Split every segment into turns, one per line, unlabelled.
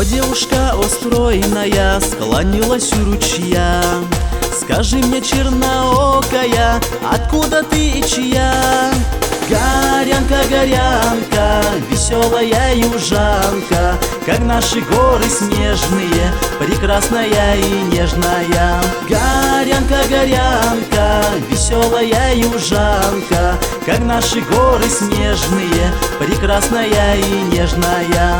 Но девушка устроенная склонилась у ручья. Скажи мне, черноокая, откуда ты и чья? Горянка, горянка, веселая южанка, как наши горы снежные, прекрасная и нежная. Горянка, горянка, веселая южанка, как наши горы снежные, прекрасная и нежная.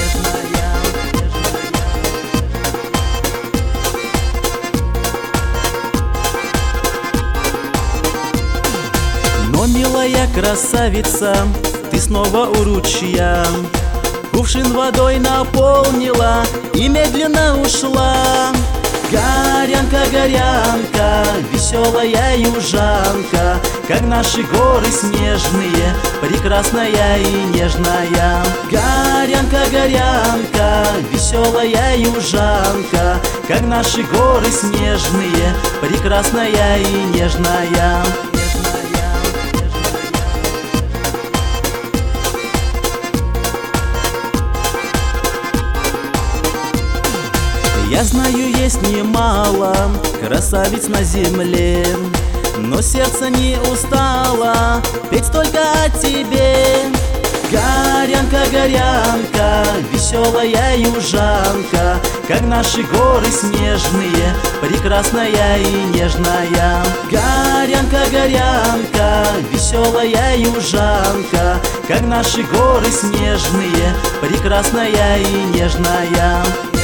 Но, милая красавица, ты снова у ручья, кувшин водой наполнила и медленно ушла. Горянка, горянка, веселая южанка, как наши горы снежные, прекрасная и нежная. Горянка, горянка, веселая южанка, как наши горы снежные, прекрасная и нежная. Я знаю, есть немало красавиц на земле, но сердце не устало петь только о тебе. Горянка, горянка, веселая южанка, как наши горы снежные, прекрасная и нежная. Горянка, горянка, веселая южанка, как наши горы снежные, прекрасная и нежная.